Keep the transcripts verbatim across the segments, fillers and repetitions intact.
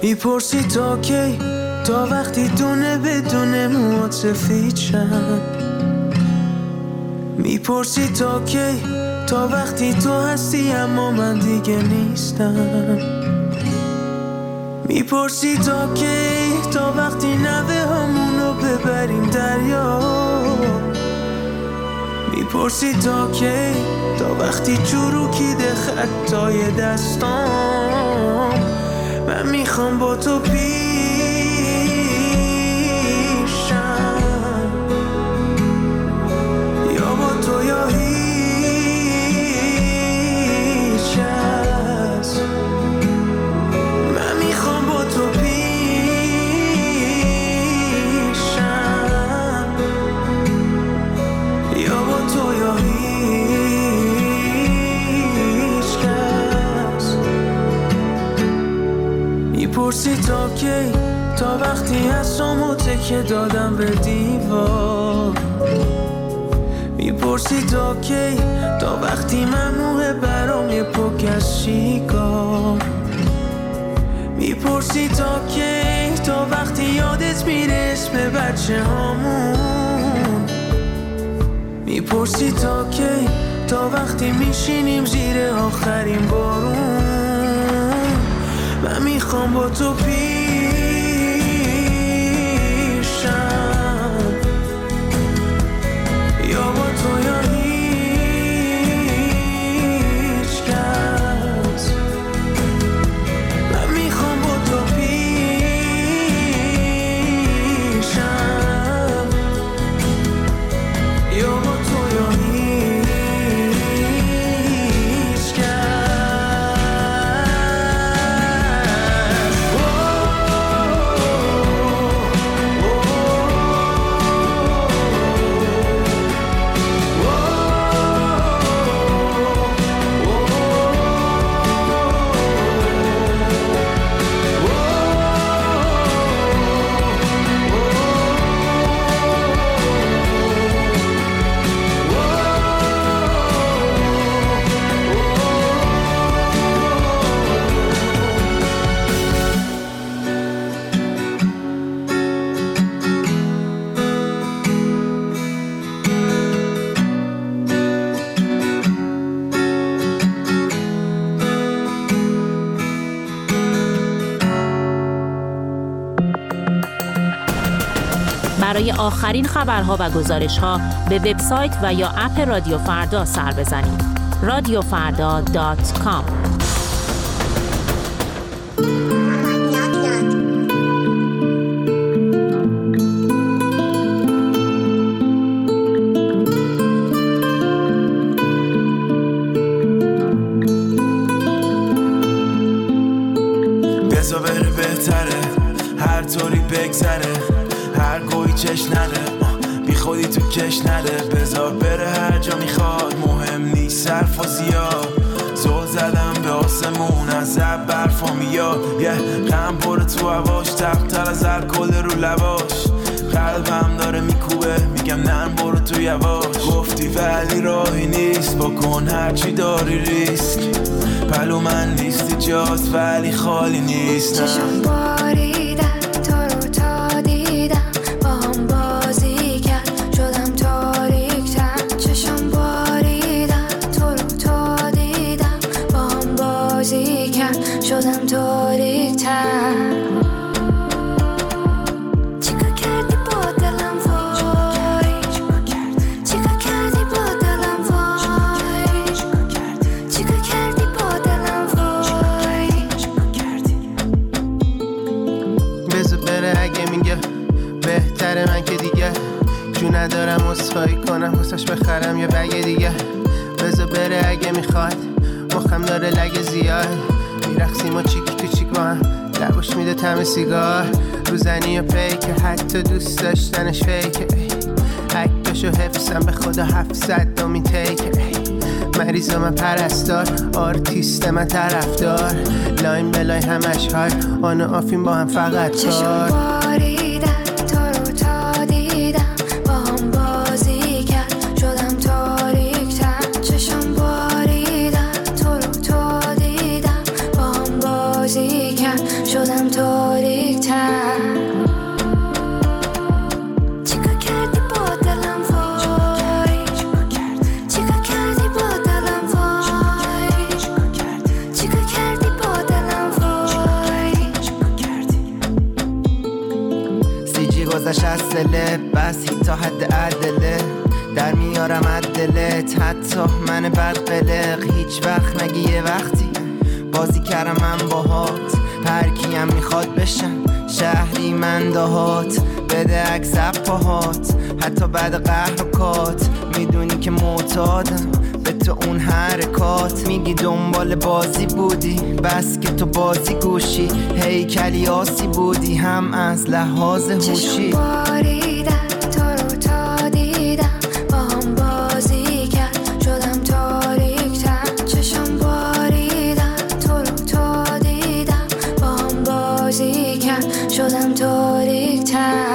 میپرسی تا کی، تا وقتی دونه بدونه موات سفید شن. میپرسی تا کی، تا وقتی تو هستی اما من دیگه نیستم. میپرسی تا کی، تا وقتی نوه همونو ببریم دریا. میپرسی تا کی، تا وقتی چروکیده خطای دستام. من میخوام با تو پیشم، یا با تو یا هیچ کس. من میخوام با تو پیشم، یا با تو یا هیچ کس. میپرسی تا کی، تا وقتی هستم و تکه دادم به دیوار. میپرسی تا کی، تا وقتی ممنوعه برام یه پک از شیکار. میپرسی تا کی، تا وقتی یادت میره اسم بچه هامون. میپرسی تا کی، تا وقتی میشینیم زیر آخرین بارون. من میخوام با تو پیشم، یا با تو یا هیچ کس. من میخوام با تو پیشم، یا با تو یا هیچ کس. برای آخرین خبرها و گزارش‌ها به وبسایت و یا اپ رادیو فردا سر بزنید. رادیو فردا دات کام. بذار بره بهتره، هر طوری بگذره، هر گویی چش نده، بی خودی تو کش نده. بذار بره هر جا میخواد، مهم نیست صرف و زیاد. زل زدم به آسمون از اب برفا میاد، یه غم پره تو هواش، تقتر از الکل رو لباش. قلبم داره میکوبه، میگم نرم برو تو یواش. گفتی ولی راهی نیست، بکن هرچی داری ریسک. پلو من نیستی جات ولی خالی نیست. چشم باریدن تو رو تا دیدم، با هم بازی کرد شدم تاریک‌تر. چشم باریدن تو رو تا دیدم، با هم بازی کرد شدم تاریک‌تر. من که دیگه جو ندارم اصفایی کنم واسش بخرم یه بگه دیگه. بذار بره اگه میخواد، مخم داره لگه زیاد. میرقصیم و چیک تو چیک با هم، لباش میده طعم سیگار. روزنی و پیکه، حتی دوست داشتنش فیکه. عکسشو حفظم به خدا هفتصد دومین تیکه. مریض من پرستار، آرتیست من طرفدار. لاین بلای همش های آن و آفین با هم فقط کار. شدم تو فاصله بسی تا حد عدله در میارم عدلت حتی من بدقلق هیچ وقت نگی یه وقتی بازی کردم من باهات هر کیم میخواد بشم شهری من دهات بده عکس پاهات حتی بعد قهر و کات میدونی که معتادم به تو اون حرکات میگی دنبال بازی بودی بس که تو بازی گوشی هیکلی آسی بودی هم از لحاظ هوشی چشم باریدن تو رو تا دیدم با هم بازی کرد شدم تاریک تر چشم باریدن تو رو تا دیدم با هم بازی کرد شدم تاریک تر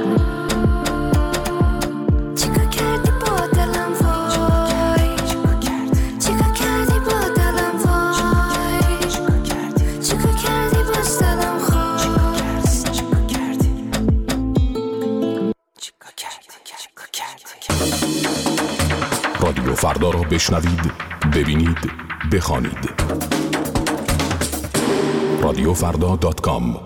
رادیو فردا را بشنوید، ببینید، بخوانید. رادیو فردا دات کام.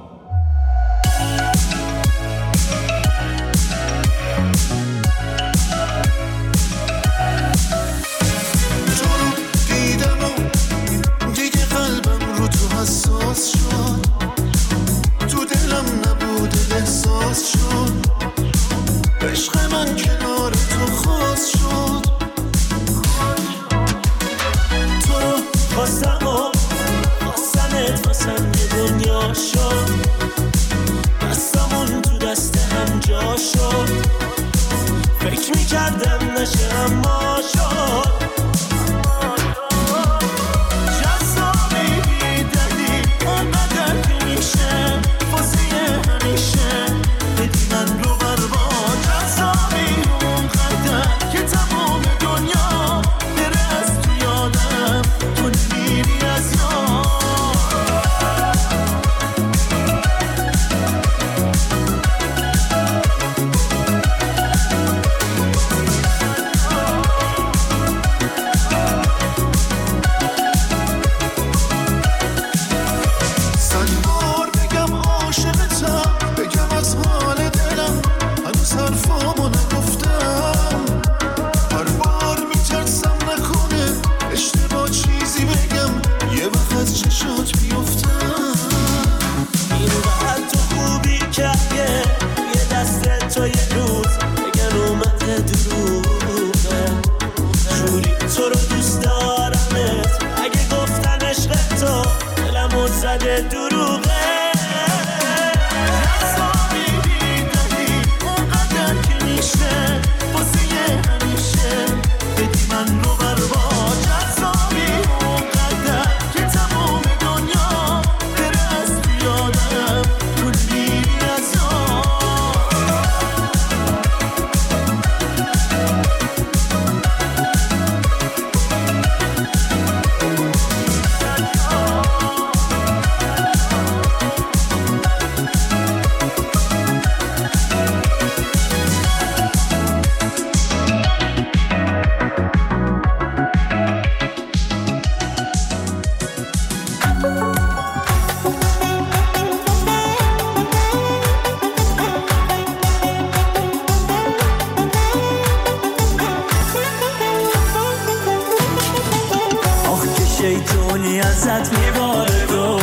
شیطونی ازت میباره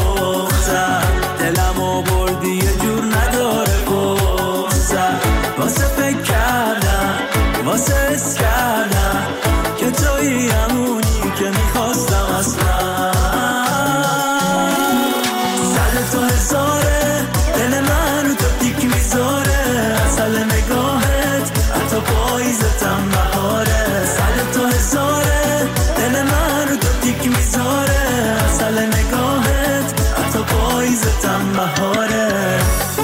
دختر دلمو بردی یه جور نداره گفتر واسه فکر کردم واسه حس کردم که توی همونی که میخواستم از من سر تو هزاره دل من رو تو تیک میذاره اصل نگاهت حتی پاییزتم بهاره سر تو هزاره دل من رو تو تیک میذاره اصل نگاهت حتی پاییزتم بهاره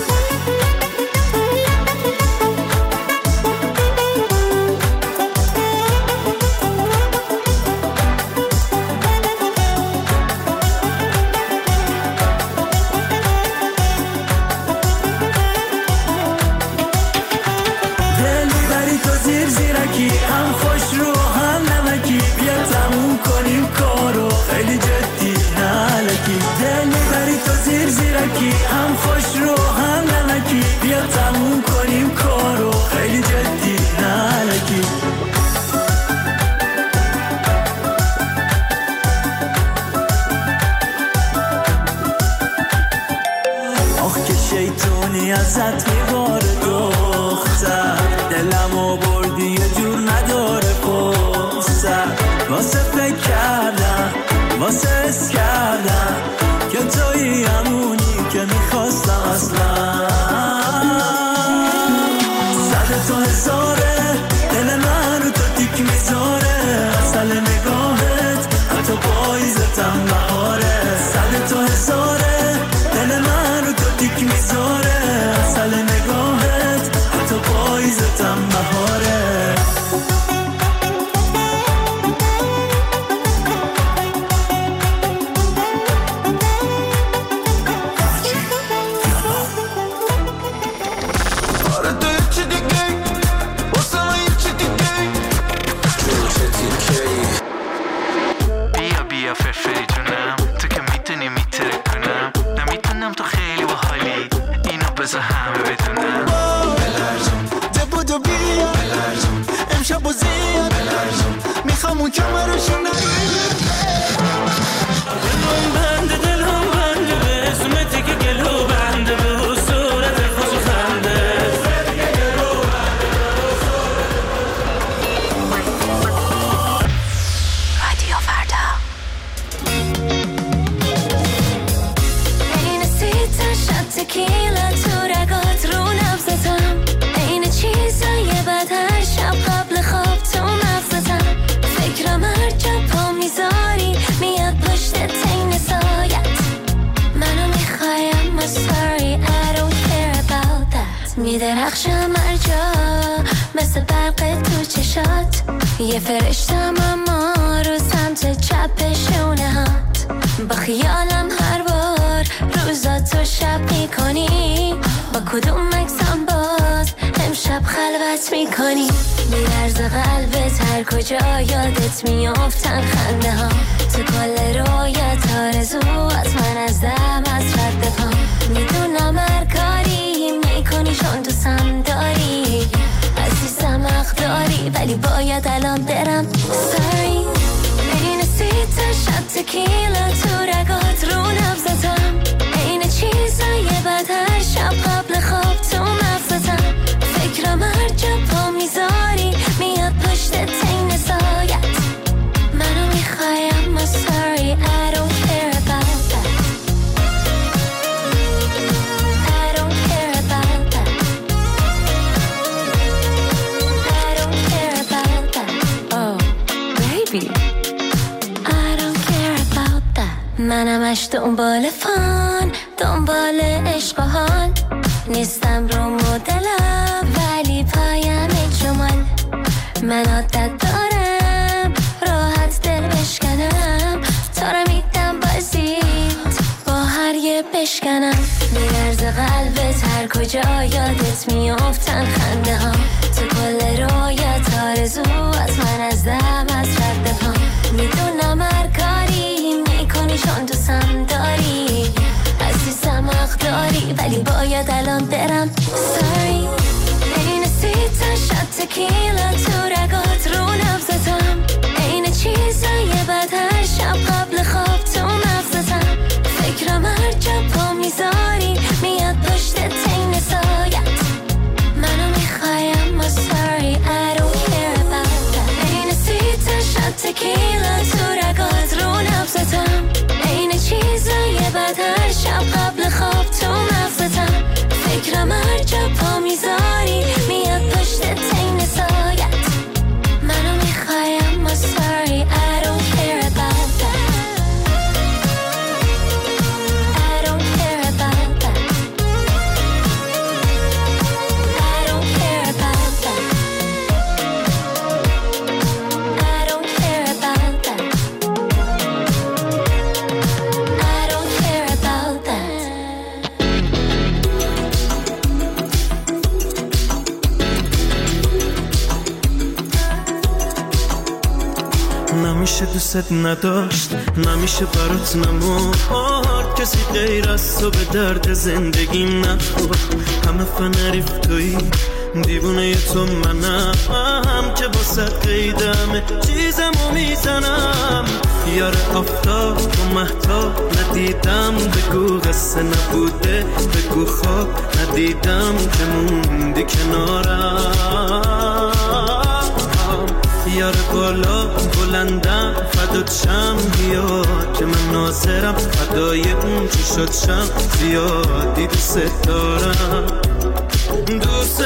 هم خوش رو هم نمکی بیا تموم کنیم کارو خیلی جدی نالکی دل میبری تو زیر زیرکی هم شیطونی ازت میباره دختر، دلمو بردی یه جور نداره فرصت، واسه فکر کردم واسه حس کردم که تویی همونی که میخواستم اصلا. صد تا هزاره دل من رو تو تیک میذاره، اصل نگاهت حتی پاییزتم بهاره. صد تا هزاره دل من رو تو تیک میذاره، اصل نگاهت حتی پاییزتم بهاره. میدرخشم هر جا مثل برق تو چشات، یه فرشتم اما رو سمت چپ شونهات. با خیالم هر بار روزا تو شب میکنی، با کدوم مکسم باز امشب خلوت میکنی. میرز قلبت هر کجا یادت میافتن خنده ها، تو کل رویت آرزو از من از دم از رد پا. میدونم هر کاری میکنی چون تو سم داری، عزیزم حق داری ولی باید الان برم. Sorry بین سی تا شب تکیلا تو رگات رو نبزتم، این چیزای بد هر شب قبل خواب تو مغزتم. فکرم هر جا پا میذاری میاد پشت تین سایت، منو میخوایم ما sorry I don't care about that. I don't care about that. I don't care about that. Oh baby I don't care about that. منمش دنبال فان، دنبال عشق و حال، نیستم رو مدلم ولی پایم جمال. من عادت دارم راحت دل بشکنم، تا رو میدم بازیت با هر یه بشکنم. میرز قلبت هر کجا یادت میافتن خنده ها، تو کل رویت آرزو از من از دم از رد پا. میدونم هر کاری میکنی چون تو سم داری، عزیزم حق داری ولی باید الان برم. Sorry بین سی تا شب تکیلا تو رگات رو نبزتم، این چیزای بد هر شب قبل خواب تو مغزتم. فکرم هر جا پا میذاری میاد پشت تین سایت، منو میخوایم ما sorry I don't care about that. این سی تا شب تکیلا تو رگات رو نبزتم، این چیزای بد هر شب قبل خواب تو مغزتم. فکرم هر جا پا میذاری میاد پشت تین سایت، منو میخوایم ما sorry I don't care about that. I don't care about that. I don't care about that. I don't care about that. I don't care about that. نمیشه دوست نداشت، نمیشه برات نمورد، کسی غیر از تو به درد زندگیم نخورد. همه فنریف توی دیوونه تو منم که با صد قیدمه چیزمو میزنم. یار آفتاب و مهتاب ندیدم بگو قصه نبوده، بگو خواب ندیدم که موندی کنارم. یار بالا بلندم فدات شم بیا که من ناظرم، فدای اون چی شد شم زیادی دوست دارم دوست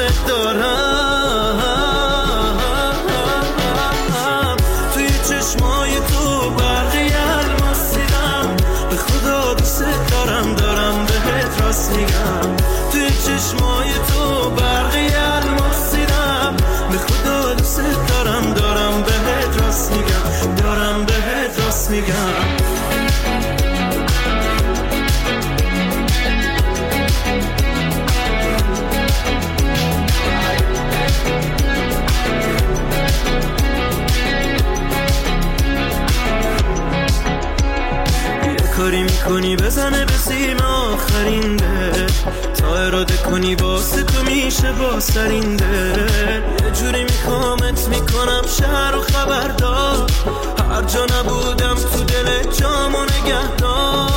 دارم. توی چشمای تو برقی الماس دیدم، به خدا دوست دارم دارم بهت راست میگم. توی چشمای تو برقی الماس دیدم، به خدا دوست دارم دارم بهت راست میگم دارم بهت راست میگم. کاری میکنی بزنه به سیم آخرین ده، تا اراده کنی واسه تو میشه با سرینده. یه جوری میخوامت میکنم شهر و خبردار، هر جا نبودم تو دل جامو نگهدار.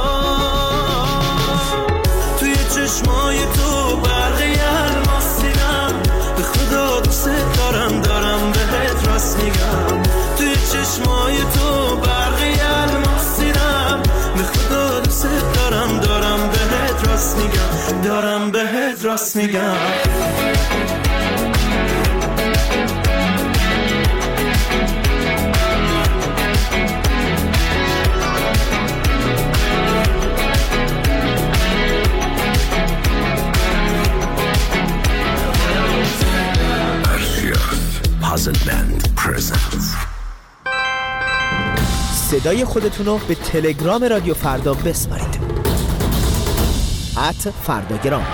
توی چشمای تو برقی الماس دیدم، به خدا دوست دارم دارم بهت راست میگم. توی چشمای تو برقی الماس دیدم، به خدا دوست دارم دارم بهت راست میگم دارم بهت راست میگم. Puzzle Band presents. صدای خودتون رو به تلگرام رادیو فردا بسپارید. ات فرداگرام.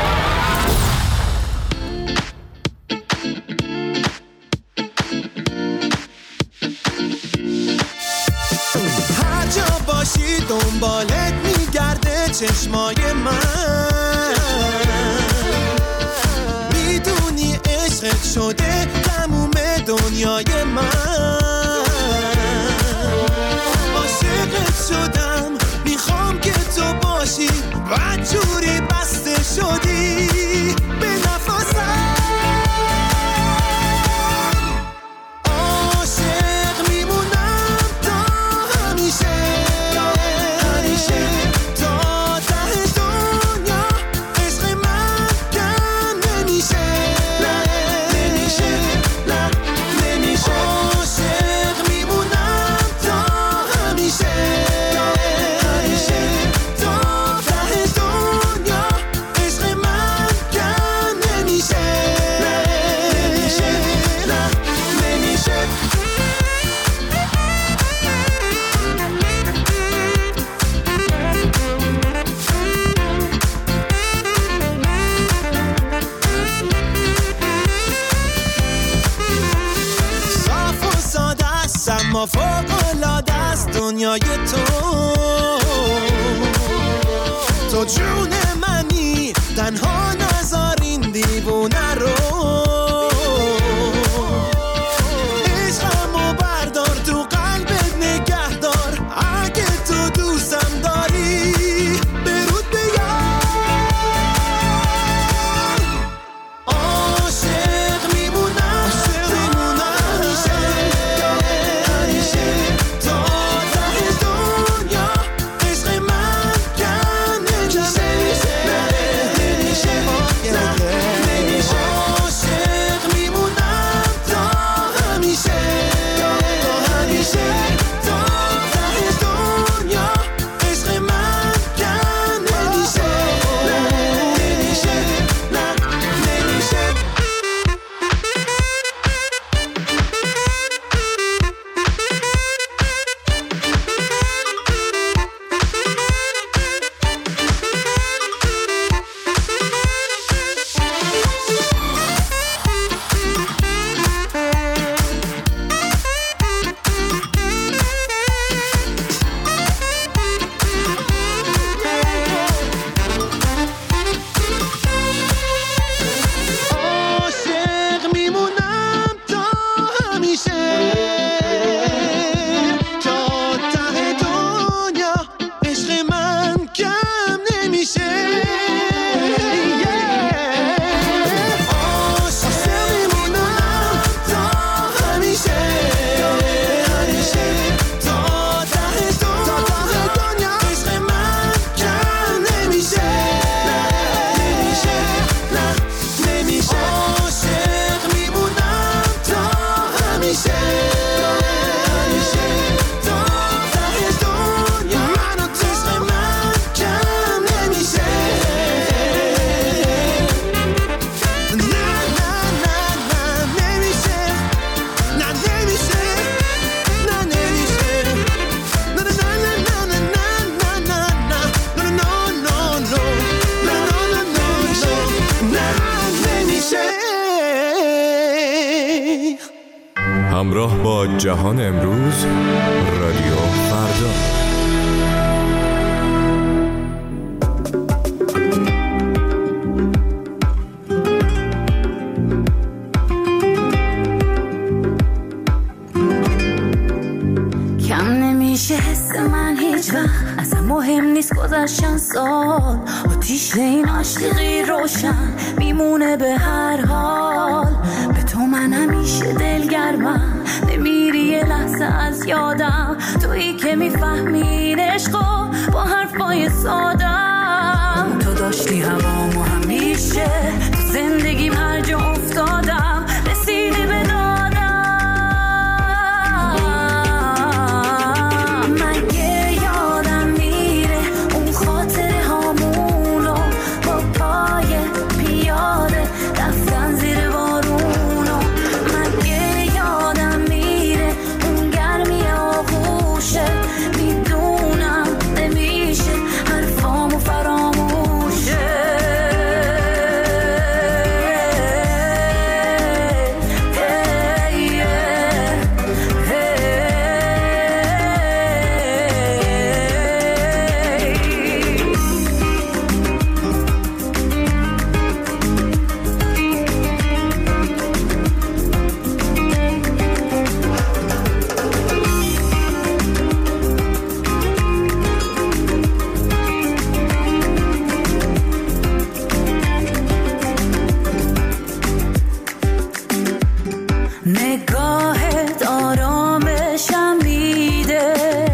هر جا باشی دنبالت میگرده چشمای من، میدونی عشقت شده تموم دنیای من. عاشقت شدم میخوام که تو باشی، بدجوری بسته شدی به نفسم. عاشق میمونم تا همیشه همیشه تا ته دنیا. عشق من کم نمیشه نمیشه نمیشه. عاشق میمونم تا همیشه همیشه تا ته دنیا. عشق من کم نمیشه نمیشه نمیشه. صاف و ساده است اما فوق‌العاده است دنیای تو. تو جون منی تنها نذار این دیوونه رو. عشقمو بردار تو قلبت نگه دار، اگه تو دوستم داری برود بیار. عاشق میمونم همیشه همیشه تا ته دنیا. عشق من کم نمیشه نمیشه همراه با جهان امروز، رادیو فردا. کم نمیشه حس من هیچ وقت، اصلا مهم نیست گذشتن سال، آتیش این عاشقی روشن میمونه به هر حال. به تو من همیشه دلگرمم، نمیری یه لحظه از یادم، تویی که میفهمی عشقو با حرفای سادم. تو داشتی هوامو همیشه، تو زندگیم هر جا افتادم رسیدی به دادم. مگه یادم میره اون خاطره هامونو با پای پیاده رفتن زیر بارونو؟ مگه یادم میره اون گرمی آغوشه؟ میدونم نمیشه حرفامو فراموشه. نگاهت آرامشم میده،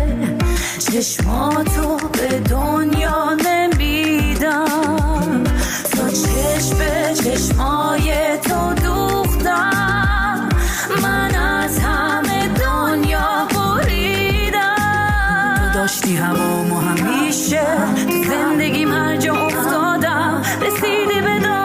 چشماتو به دنیا نمیدم، تا چشم به چشمای تو دوختم، من از همه دنیا بریدم. تو داشتی هوامو همیشه، تو زندگیم هر جا افتادم رسیدی به دادم.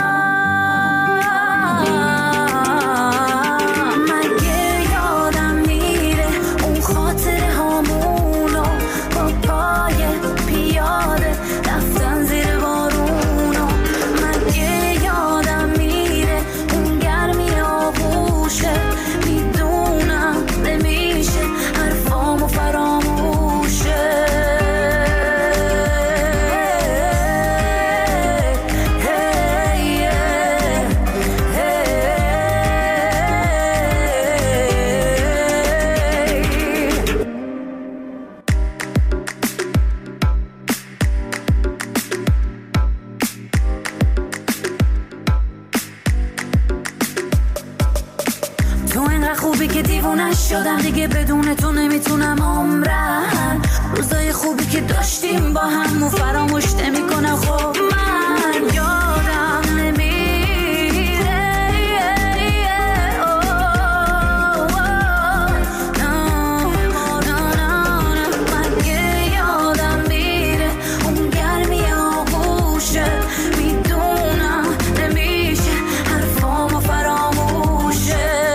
خوبی که دیوونه شدم دیگه، بدون تو نمیتونم عمرم. روزای خوبی که داشتیم با هم و فراموش نمیکنم. خب من یادم نمیره، مگه یادم میره اون گرمی آغوشه؟ میدونم نمیشه حرفامو فراموشه.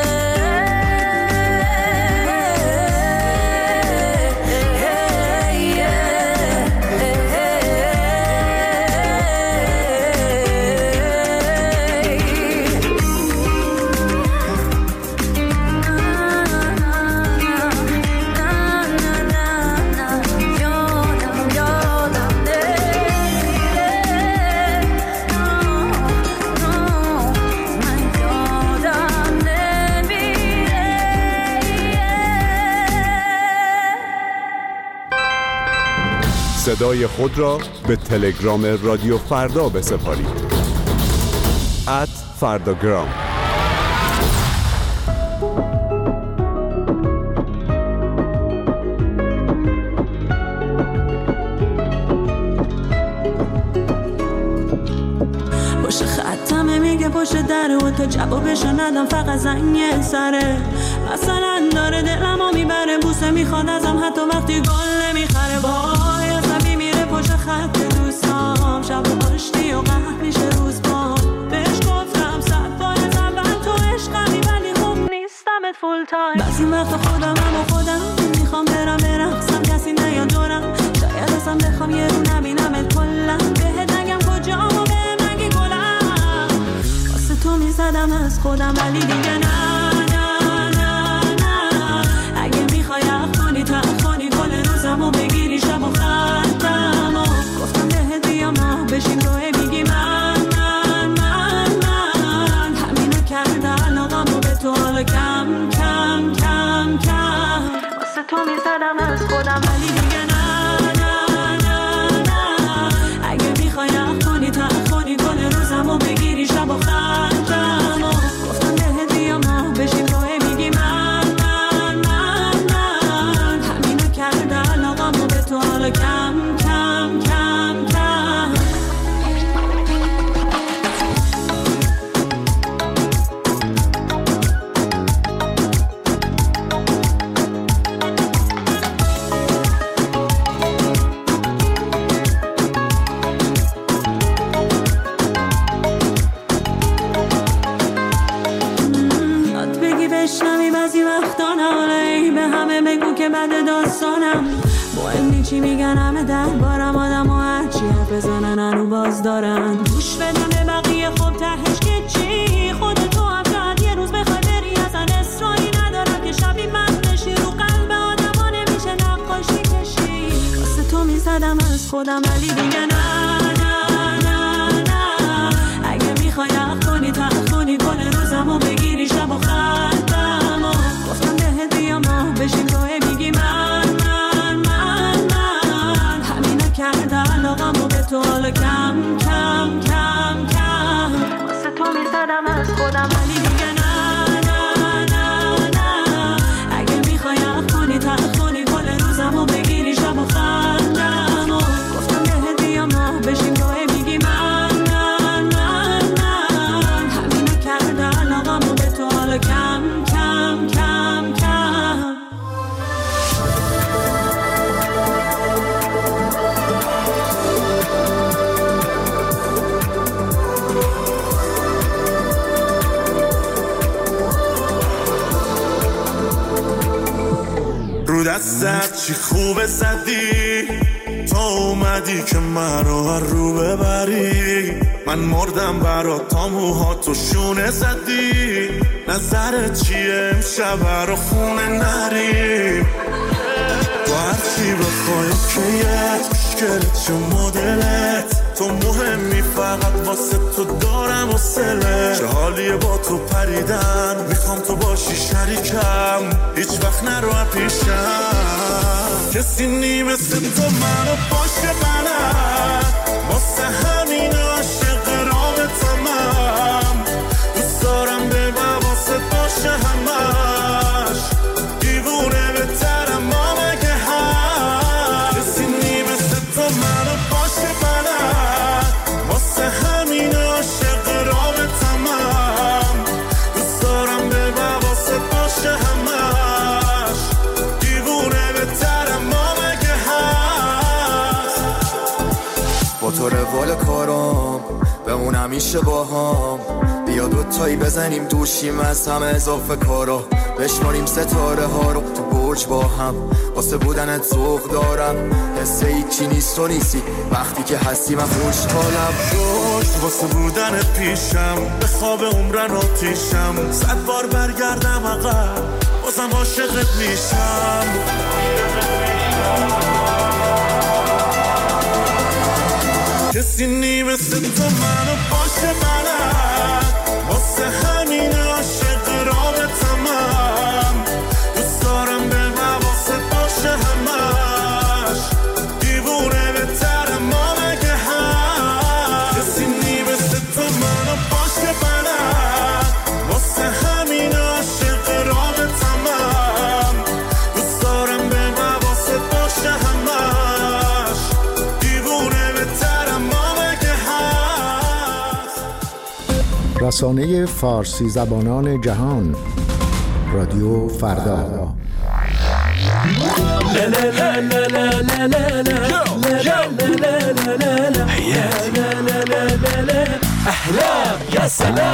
صدای خود را به تلگرام رادیو فردا بسپارید. ات فرداگرام. پشت خطمه میگه پشت دره و تا جوابشو ندم فقط زنگ سره. مثلا داره دلمو میبره، بوسه میخواد ازم حتی وقتی گل نمیخره. وای عصبی میره پشت خط دوستام، شب پشتی و قهر میشه روز با. بهش گفتم صد بار از اول تو عشقمی، ولی خوب نیستمت فول تایم. بعضی وقتا خودم هم و خودم میخوام برم برقصم، کسی نیاد دورم، شاید اصلا بخوام یه رو نبینمت کلا. بهت نگم کجام و بهم نگی گلم، واسه تو میزدم از خودم ولی دیگه نه نه نه چی میگن همه دربارم، آدم و هرچی حرف بزنن هنو باز دارن. گوش بدم به بقیه خب تهش که چی، خودتو هم شاید یه روز بخوای بری، اصلا اصراری ندارم که شبی من بشی، رو قلب آدم ها نمیشه نقاشی کشی. واسه تو میزدم از خودم ولی دیگه نه نه نه نه. اگه میخوای حق کنی تحق کنی کل روزم و بگیری شب و خندم و گفتم بهت بیام ماه بشیم توه میگی من من من من. همینه کرده علاقم و به تو حالا کم کم کم کم. واسه تو میزدم از خودم ولی دیگه نه نه نه نه. اگه میخوای حق کنی تحق کنی کل روزم و بگیری شب و خندم و گفتم بهت بیام ماه بشیم توه میگی من من من من. همینه کرده علاقم و به تو حالا کم کم کم کم. رو دستت چی خوبه زدی، تو اومدی که من رو هر رو ببری. من مردم برات تا موهاتو شونه زدی. نظرت چیه امشب رو خونه نریم، تو هرچی بخوای کیت مشکلت چه مدلت. تو مهمی فقط واسه تو دارم و سله. چه حالیه با تو پریدن، میخوام تو باشی شریکم، هیچ وقت نرو پیشم. کسی نی مثل تو منو باشه منم، واسه همین عاشق رابطمم. دوست دارم به من واسه باشه همش، دیوونه بهترم ما مگه هم. کسی نی مثل تو منو باشه منم، واسه همین عاشق رابطمم. دوست دارم به من واسه باشه همش، دیوونه بهترم ما مگه هست. با تو روال کارم بمون همیشه با هم، بیا دوتایی بزنیم دوشیم از همه اضافه کارا. بشماریم ستاره ها رو تو برج با هم، واسه بودنت ذوق دارم. حس هیچی نیست تو نیستی وقتی که هستی من خوشحالم. روش واسه بودنت پیشم، به خواب عمرن آتیشم. صد بار برگردم عقب بازم عاشقت میشم. کسی نی مثل تو منو باشه منم، واسه همین عاشق رابطمم. دوست دارم به من واسه باشه همش، دیوونه بهترم ما مگه هم. کسی نی مثل تو منو باشه منم، واسه همین عاشق رابطمم. دوست دارم به من واسه باشه همش، دیوونه بهترم ما مگه هست. رسانه فارسی زبانان جهان، رادیو فردا. احلام یا سلام.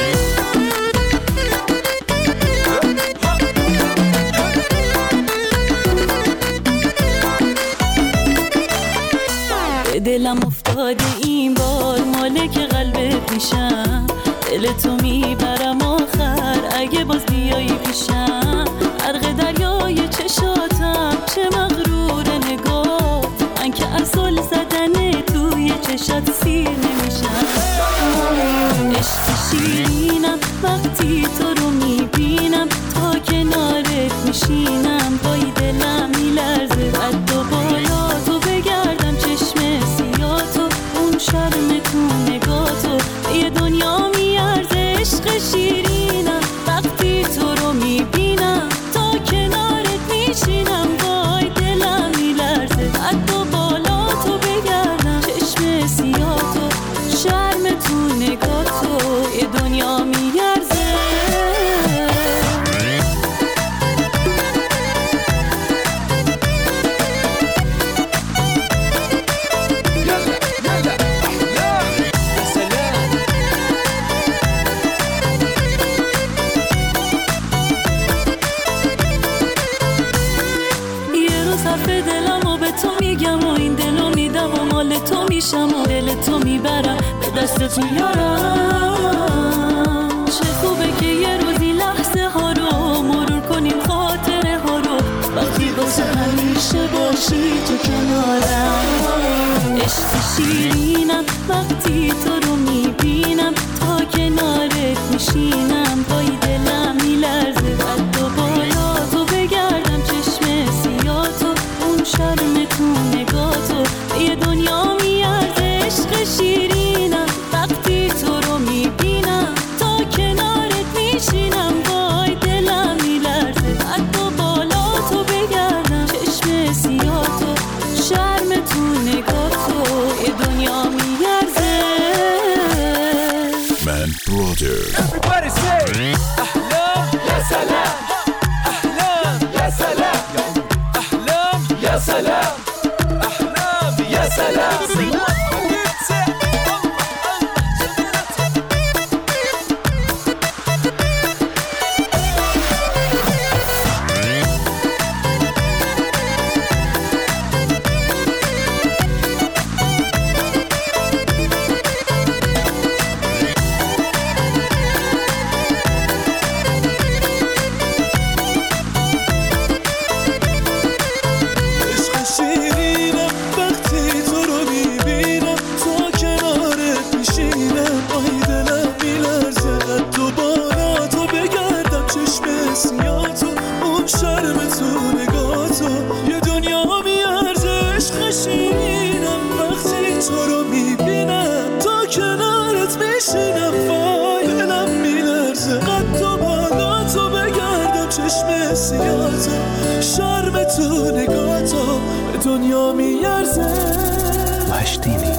دلم افتاده این بار مالک قلب پیشم، دل تو میبرم آخر اگه باز بیایی پیشم. غرق دریای چشاتم چه مغرور نگاه، من که اصل زدن توی چشات سیر نمیشم. عشق شیرینم وقتی تو رو میبینم، تا کنارت میشینم پای دلم میلرزه. قد و بالا تو بگردم چشم سیاتو، اون شرم تو نگاتو یه دنیا میارزه. عشق شیرینم وقتی تو رو میبینم، تا کنارت میشینم پای دلم میلرزه. قد و بالا تو بگردم چشم سیاتو، شرم تو نگاتو یه دنیا میارزه. میشم و دل تو میبرم به دستت میارم. چه خوبه که یه روزی لحظه ها رو مرور کنیم، خاطره ها رو وقتی واسه همیشه باشی تو کنارم. عشق شیرینم وقتی تو رو میبینم، تا کنارت میشینم پای دلم میلرزه. قد و بالا تو بگردم چشم سیاه تو، اون شرم تو نگاه تو یه دنیا میارزه. عشق شیرینم وقتی تو رو میبینم، تا کنارت میشینم پای دلم میلرزه. قد و بالا تو بگردم چشم سیاه تو، شرم تو نگاه تو یه دنیا میارزه. من برادر Everybody say أحلام يا سلام، أحلام يا سلام، أحلام يا سلام، أحلام يا سلام. شرم تو نگاه تو به دنیا میارزه. مشتینی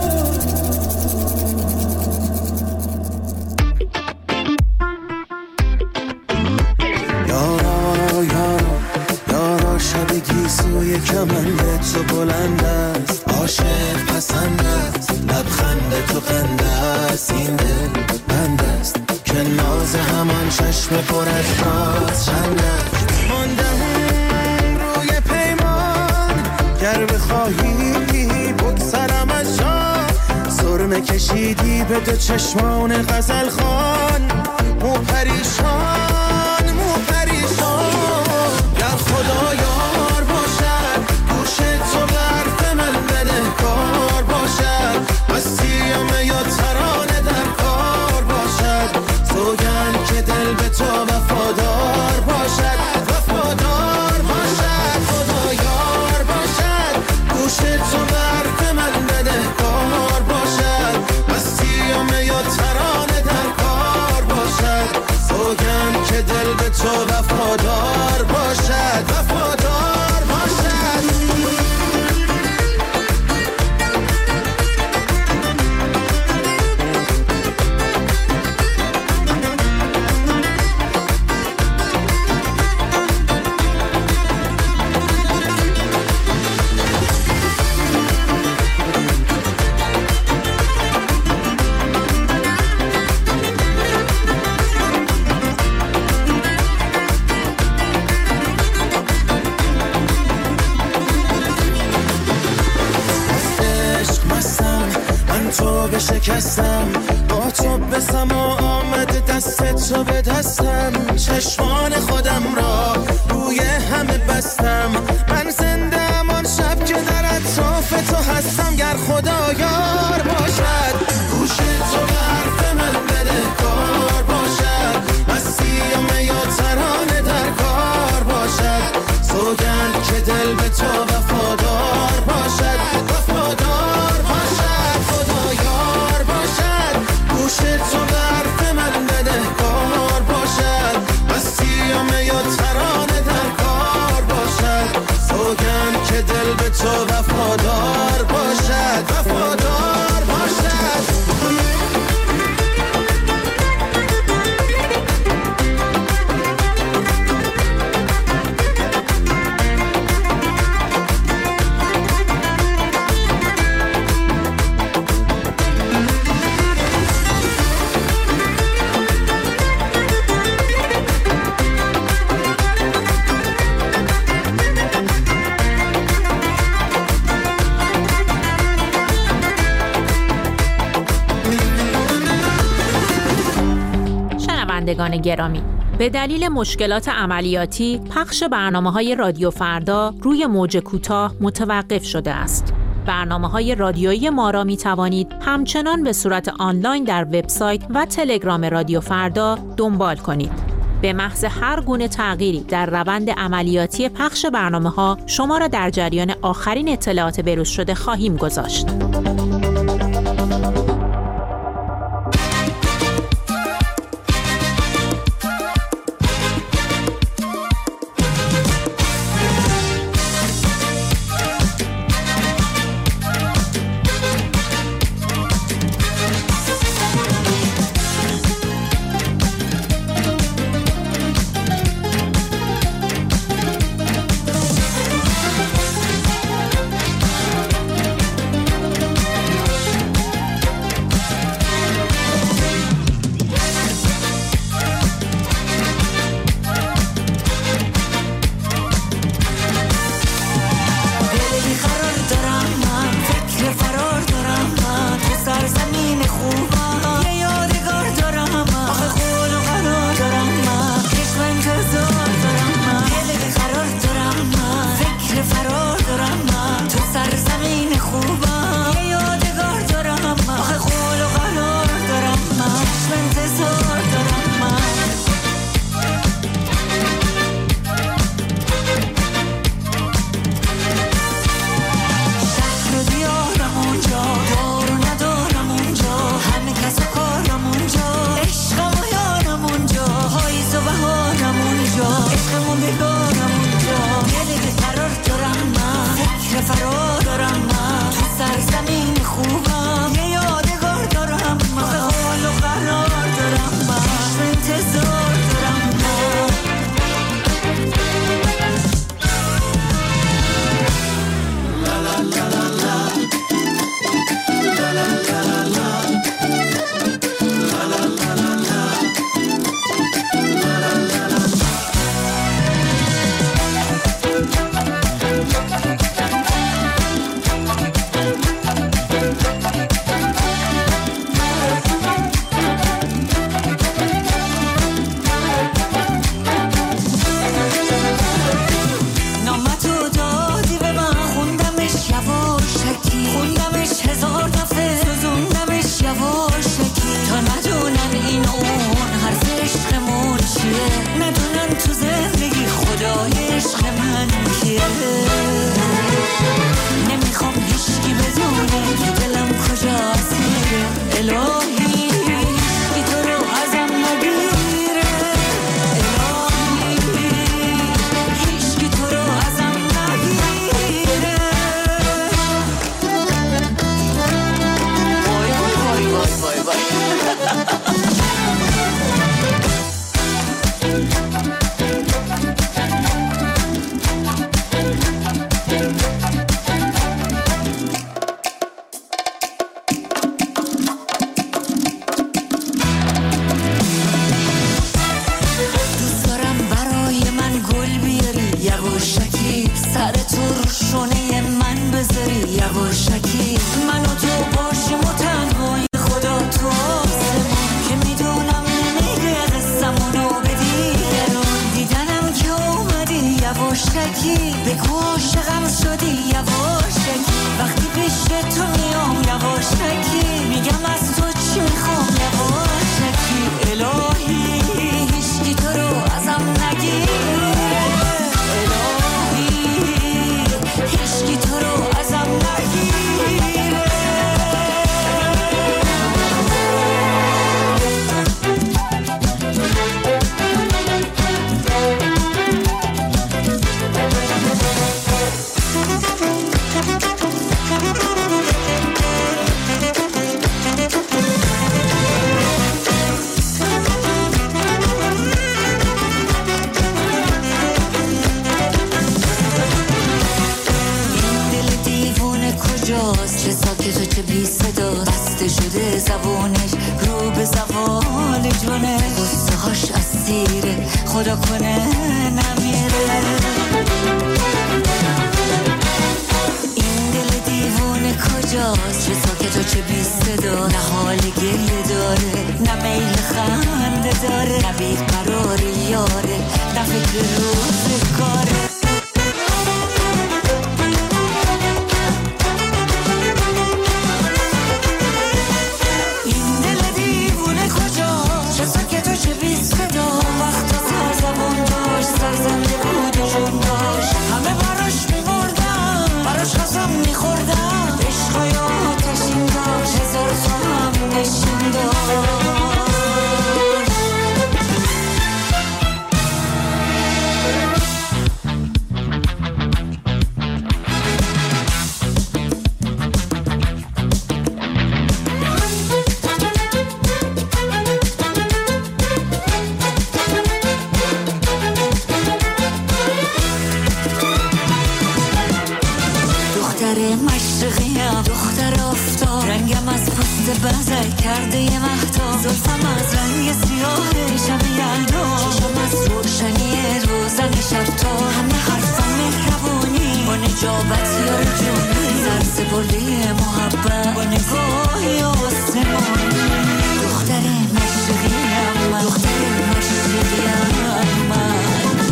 یارا یارا یارا شب گیسوی کمند تو بلند است، عاشق پسند است، لبخند تو خنده است، این دل بند است که ناز همان چشم پر از راز چند است. ماندم روی پیمان گر بخواهی بگذرم از جان، سرمه کشیدی به دو چشمان غزل خان. مو پریشان مو پریشان گر خدا یار باشد، گوش تو به حرف من بده کار باشد، مسیم یا ترانه در کار باشد، سوگند که دل به تو وفادار باشد، وفادار باشد. خدا یار باشد، گوش تو به حرف من بده کار باشد، مسیم یا ترانه در کار باشد، سوگند که دل به تو وفادار باشد، وفادار باشد. شکستم با تو بسم و آمد دست تو به دستم، چشمان خودم را روی همه بستم. من زنده ام آن شب که در اطراف تو هستم، گر خدا یار باشد، گوش تو به حرف من بده کار باشد، مسیم یا ترانه در کار باشد، سوگند که دل به تو وفادار باشد، وفادار باشد. خدا یار باشد، گوش تو به حرف من بده کار باشد، مسیم یا ترانه در کار باشد، سوگند که دل به تو وفادار باشد، وفادار باشد. شنوندگان گرامی، به دلیل مشکلات عملیاتی پخش برنامه‌های رادیو فردا روی موج کوتاه متوقف شده است. برنامه‌های رادیویی ما را می‌توانید همچنان به صورت آنلاین در وبسایت و تلگرام رادیو فردا دنبال کنید. به محض هر گونه تغییری در روند عملیاتی پخش برنامه‌ها شما را در جریان آخرین اطلاعات بروز شده خواهیم گذاشت. خدا کنه نمیره. این دل دیوونه کجا کجاست، چه ساکت و چه بی صدا، نه حال گریه داره نه میل خنده داره، نه بیقرار یاره نه فکر روز کاره. این دل دیوونه کجاست، چه ساکت و چه بی صدا، وقتا سر زبون داشت، سرزنده بود و جون داشت، همه براش میمردن، براش قسم میخوردن، عشقای آتشین داشت، هزار تا هم نشین داشت. بزر کرده یه مهتا، زلفم از رنگ سیاه شب یلدا، چشم از روشنی روزن شب تا، همه حرفم مهربونی با نجابت یار جونی، سرس برده محبت با نگاهی آسمانی. دختر مشرقیم من، دختر مشرقیم من،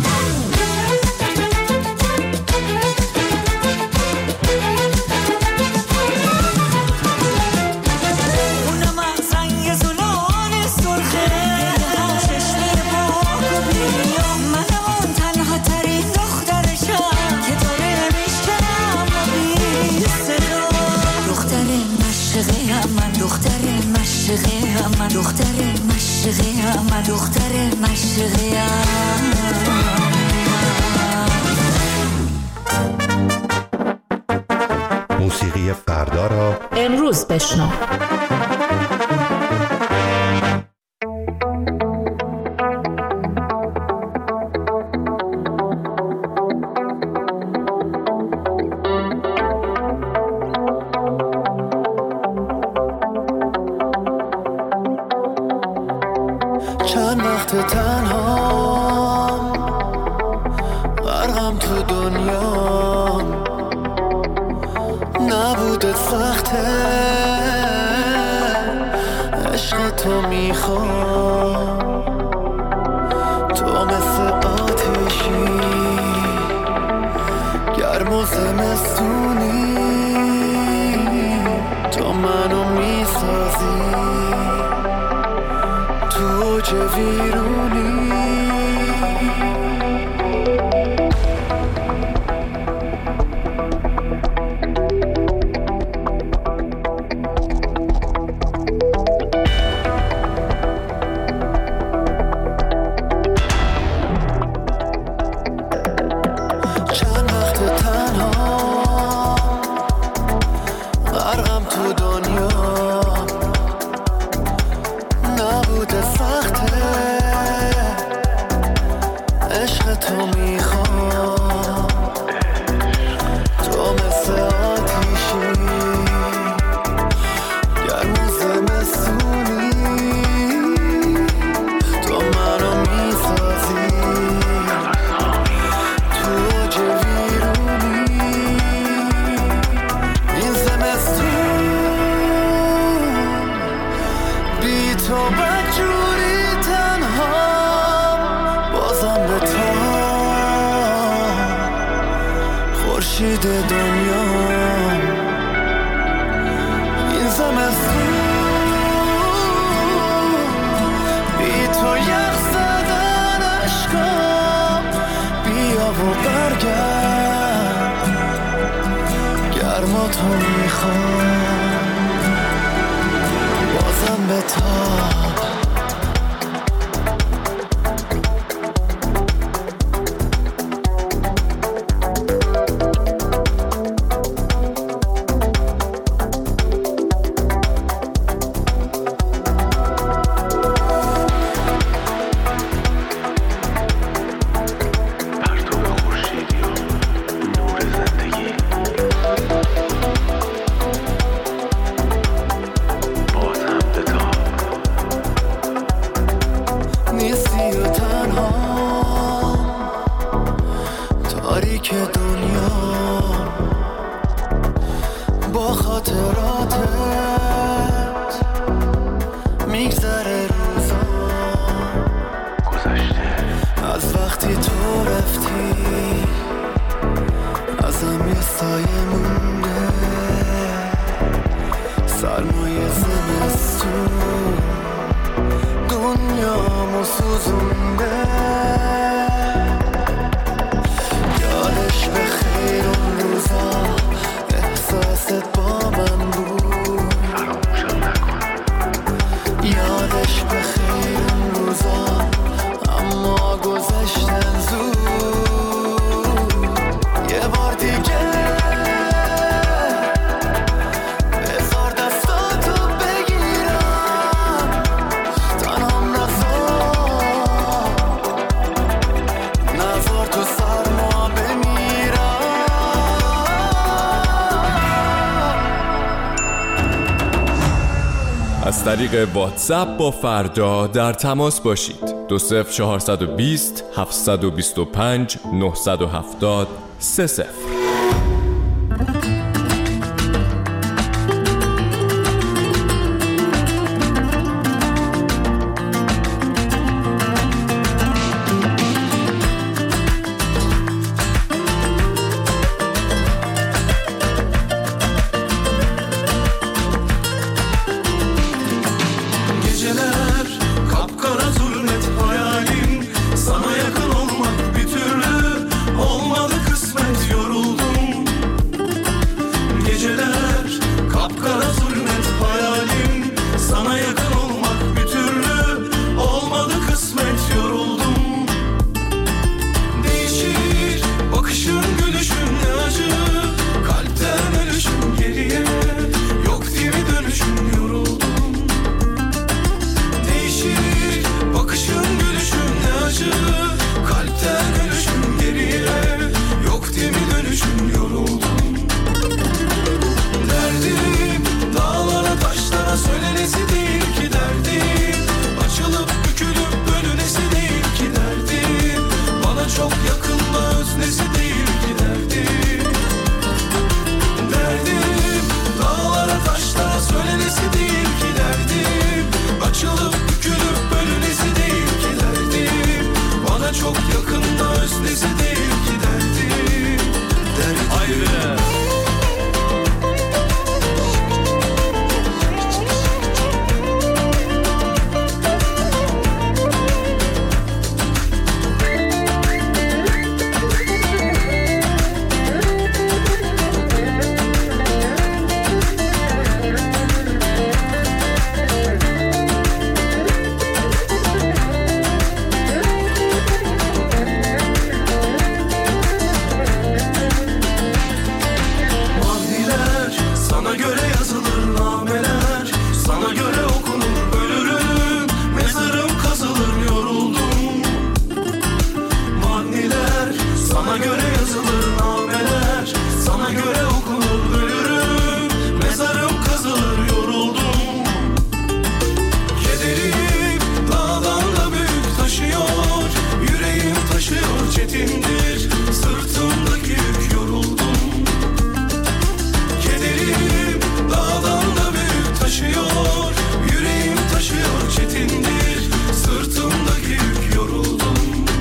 من دختر مشرقیم، من دختر مشرقیم. موسیقی فردا را امروز بشنو. چند وقت تنهام، غرقم تو دنیا، نبودت سخته، عشق تو میخوام، تو مثل آتیشی گرم و زمستونی، تو منو میسازی تو اوج ویرونی. چند وقت تنها، غرقم تو دنیا، نبوده سخته، عشق تو میخوام، تو مثل آتیشی گرم و زمستونی، تو منو میسازی تو اوج ویرونی. این زمستون بی تو بدجوری تنها، بازم به تا خورشید دنیا. این زمستون بی تو یخ زدن عشقم، بیا و برگرد، گرما تو میخوام، بازم به تا. سرمایه زمستون دنیامو سوزونده یادش به خیر اون روزا احساست با من بود یادش به خیر اون روزا اما گذشتن زود یه بار دیگه بذار دستاتو بگیرم تنهام نذار نذار تو سرما بمیرم از طریق واتساپ با فردا در تماس باشید. دو صفر چهارصد و بیست هفتصد و بیست و پنج نهصد و هفتاد سه صفر. Geceler kapkara zulmet hayalim sana yakın olmak bir türlü olmadı kısmet yoruldum. Geceler kapkara zulmet hayalim sana yakın olmak bir türlü olmadı kısmet yoruldum. Değişir bakışın gülüşün ne acı kalpten ölüşüm geriye yok değil mi dönüşüm yoruldum. Değişir bakışın gülüşün ne acı kalpten ölüşüm geriye yok değil mi dönüşüm yoruldum. Derdim dağlara taşlara söylenesi değil ki derdim açılıp bükülüp bölünesi değil ki derdim bana çok yakında öznesi değil ki derdim. Derdim dağlara taşlara söylenesi değil ki derdim açılıp bükülüp bölünesi değil ki derdim bana çok yakında öznesi değil ki derdim. Derdim. Ayrı. Mavniler sana göre yazılır nameler sana göre okunur ölürüm mezarım kazılır yoruldum. Mavniler sana göre yazılır nameler sana göre okunur ölürüm mezarım kazılır yoruldum. Kederim dağdan da büyük taşıyor yüreğim taşıyor çetindir sırtımdaki yük yoruldum. Kederim dağdan da büyük taşıyor yüreğim taşıyor çetindir sırtımdaki yük yoruldum.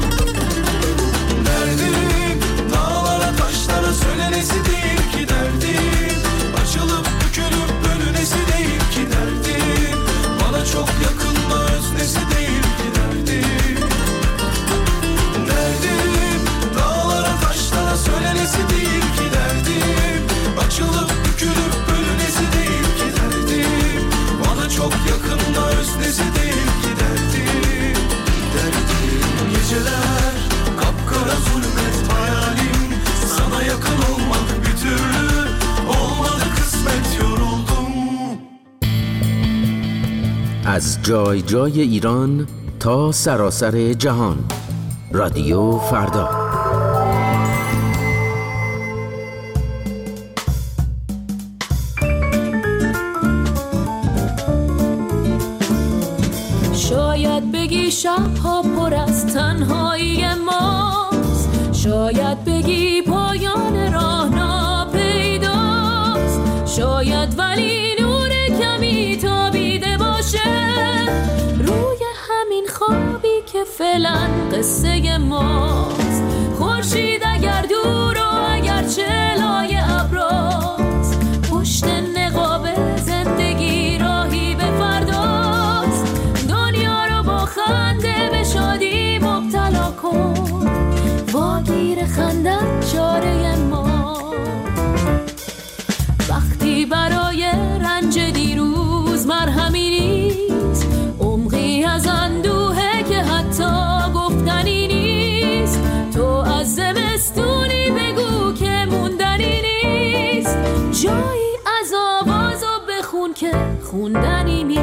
Derdim dağlara taşlara söylenesi değil ki derdim açılıp bükülüp bölünesi değil ki derdim bana çok yakında öznesi değil ki derdim. Derdim dağlara taşlara söylenesi değil ki derdim açılıp bükülüp bölünesi değil ki derdim bana çok yakında öznesi değil ki derdim. Derdim geceler kapkara zulmet hayalim sana yakın olmak bir türlü olmadı kısmet yoruldum. از جای جای ایران تا سراسر جهان رادیو فردا. شاید بگی شبها پر از تنهایی ماست شاید بگی پایان راه ناپیداست شاید ولی نور کمی تابیده باشه روی همین خوابی که فعلا قصه ماست. خورشید اگر دور و اگر چه لای ابراست پشت نقاب زندگی خوندنی نیست.